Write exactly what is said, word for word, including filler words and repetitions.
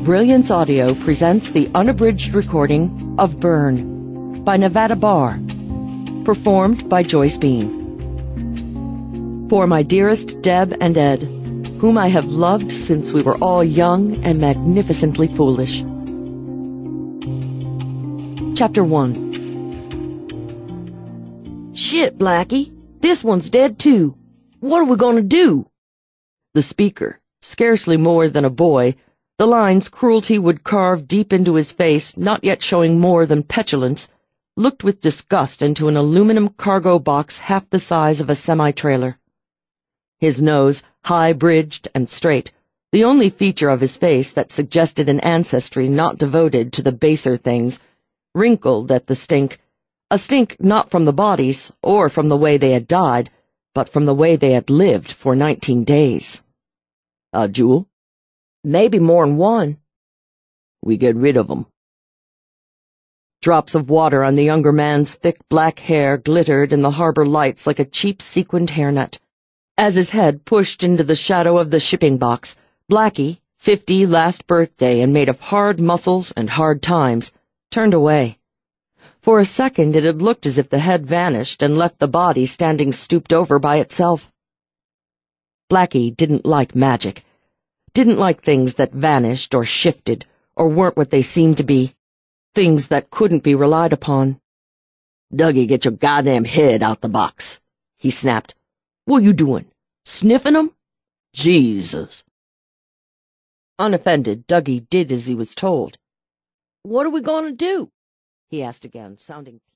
Brilliance Audio presents the unabridged recording of Burn by Nevada Barr, performed by Joyce Bean. For my dearest Deb and Ed, whom I have loved since we were all young and magnificently foolish. Chapter one. Shit, Blackie. This one's dead too. What are we gonna do? The speaker, scarcely more than a boy, the lines cruelty would carve deep into his face, not yet showing more than petulance, looked with disgust into an aluminum cargo box half the size of a semi-trailer. His nose, high-bridged and straight, the only feature of his face that suggested an ancestry not devoted to the baser things, wrinkled at the stink, a stink not from the bodies or from the way they had died, but from the way they had lived for nineteen days. A jewel? Maybe more'n one. We get rid of 'em. Drops of water on the younger man's thick black hair glittered in the harbor lights like a cheap sequined hairnet. As his head pushed into the shadow of the shipping box, Blackie, fifty last birthday and made of hard muscles and hard times, turned away. For a second it had looked as if the head vanished and left the body standing stooped over by itself. Blackie didn't like magic. Didn't like things that vanished or shifted or weren't what they seemed to be. Things that couldn't be relied upon. Dougie, get your goddamn head out the box, he snapped. What you doing? Sniffing 'em? Jesus. Unoffended, Dougie did as he was told. What are we gonna do? He asked again, sounding